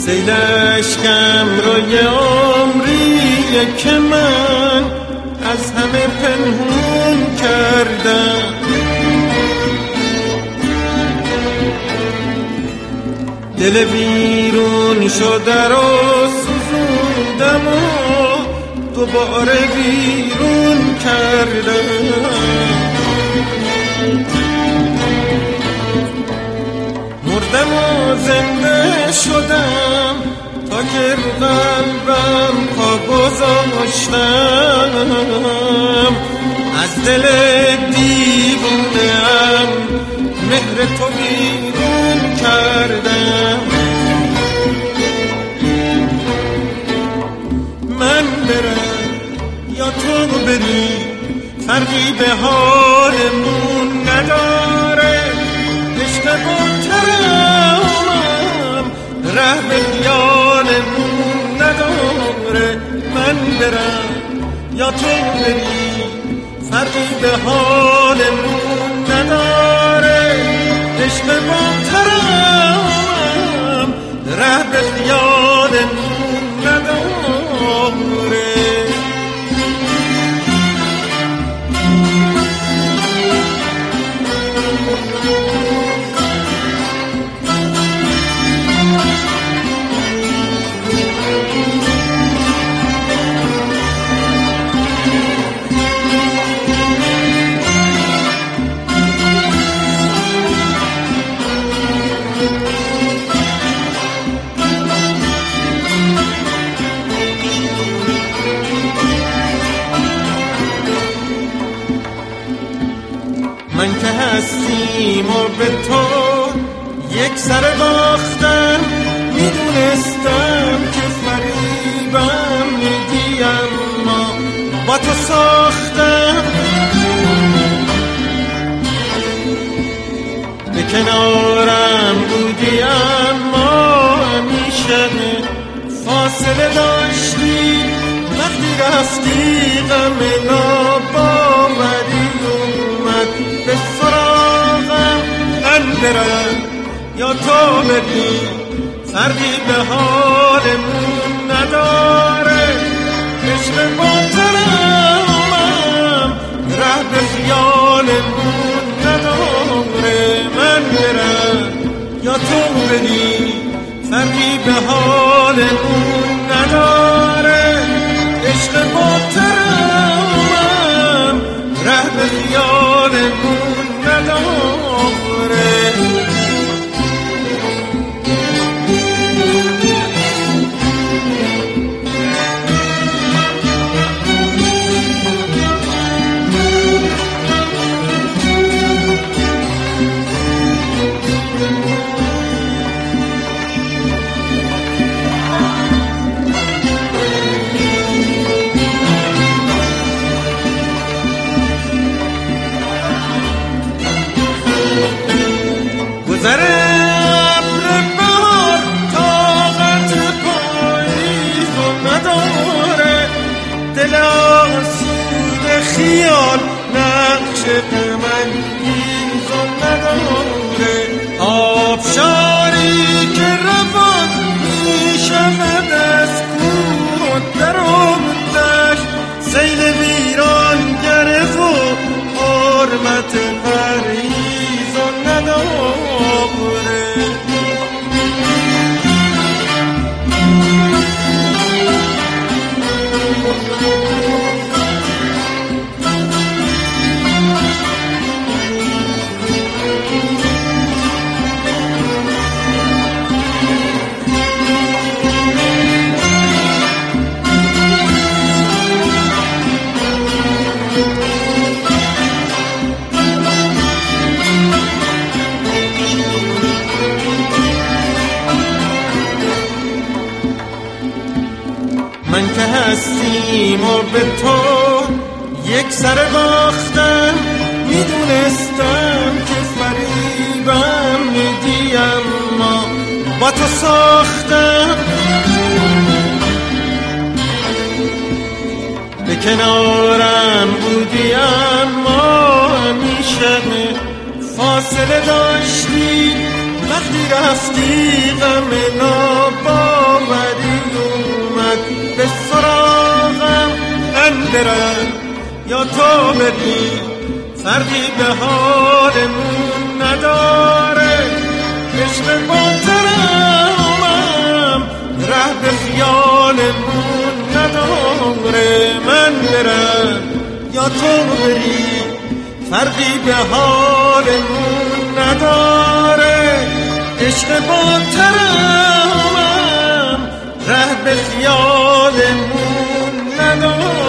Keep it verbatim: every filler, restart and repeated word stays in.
سیلشکم روی عمریه که من از همه پنهون کردم. دل بیرون شده رو سوزوندم و دوباره بیرون کردم. مردم و زنده شدم تا که رو قلبم پا گذاشتم. از دل دیوونه‌ام مهر تو بیرون کردم. من برم یا تو بری فرقی به حالمون نداره. عشق با ترامم ره به خیالمون نداره. من برم یا تو بری فرقی به حالمون نداره. عشق با ترامم ره به خیالمون نداره. من که هستیم و به تو یک سر باختم. میدونستم که فریبم میدی اما با تو ساختم. به کنارم بودی اما همیشه فاصله داشتی. وقتی رفتی غم ناباوری به سراغم. من برم یا تو بری فرقی به حالمون نداره. عشق با ترامم ره به خیالمون نداره. من برم یا تو بری فرقی به حالمون نداره. عشق با ترامم ره به خیالمون نداره. گذر ابر بهار طاقت پاییز و نداره. دل آسود خیال نقش غم‌انگیز و نداره. آبشاری که روان میشود از کوه و در و دشت. سیل ویران گره و حرمت پریز و نداره. من که هستیم و به تو یک سر باختم. میدونستم که فریبم میدی اما با تو ساختم. به کنارم بودی اما همیشه فاصله داشتی. وقتی رفتی غم نابا برم یا تو بری فرقی به حالمون نداره. عشق با ترامم ره به خیالمون نداره. من برم یا تو بری فرقی به حالمون نداره. عشق با ترامم ره به خیالمون نداره.